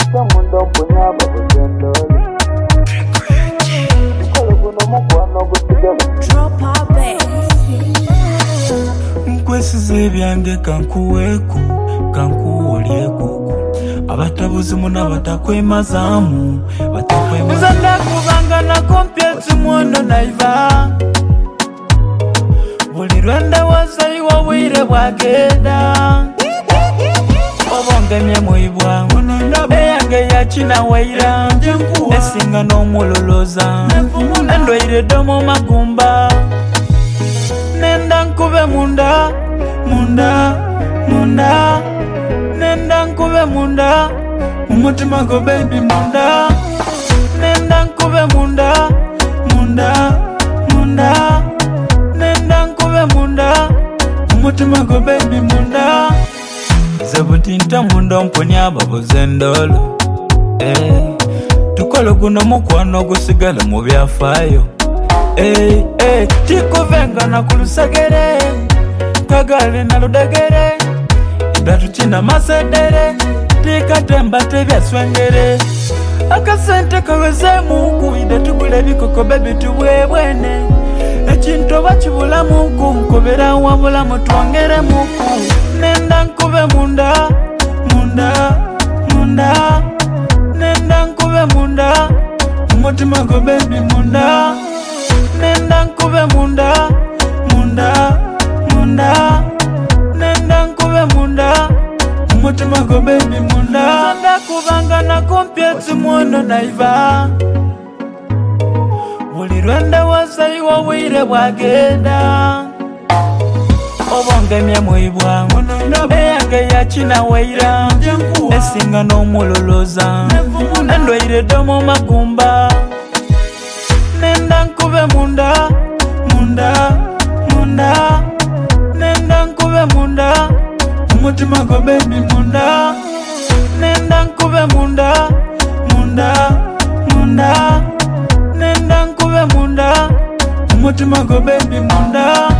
mundo mpunyaba kujendole Mkole kuno mkwano kusigala Drop our bass. Nkwesize byange kankuweku kankuolyeku abatabuzimu n'abatakwemazamu nze ndakubanga nakompyezi mwono naiva buli lwendowooza iwo bwire bwagenda obongemye mwibwa eyange yakinawaira esinga n'omuloloza endwaire ddomo magumba nenda nkube munda munda munda nenda nkube munda umutima go baby munda nenda nkube munda munda munda nenda nkube munda umutima go baby munda zebutinta munda mponya babuzendolo tukolo guno mukwano gusigala mu byafaayo tikuvenga na kulusegere kagale na ludegere idatuchina masedere tikatemba tebyaswengere akasente kaweze muku idatugule bikoko bebi tubwebwene ekintu bakibula muku nkobera wabula mutwongere muku nenda nkube munda munda munda nenda nkube munda umutima go bebi munda nenda nkube munda munda munda nenda nkube munda umutima go baby munda ndakubanga nakompyezi mwono naiva buli lwendowooza iwo bwire bwagenda obongemye mwibwa eyange yakinawaira esinga n'omuloloza endwaire ddomo magumba nenda nkube munda munda munda nenda nkube munda umutima go baby munda nenda nkube munda munda munda nenda nkube munda umutima go baby munda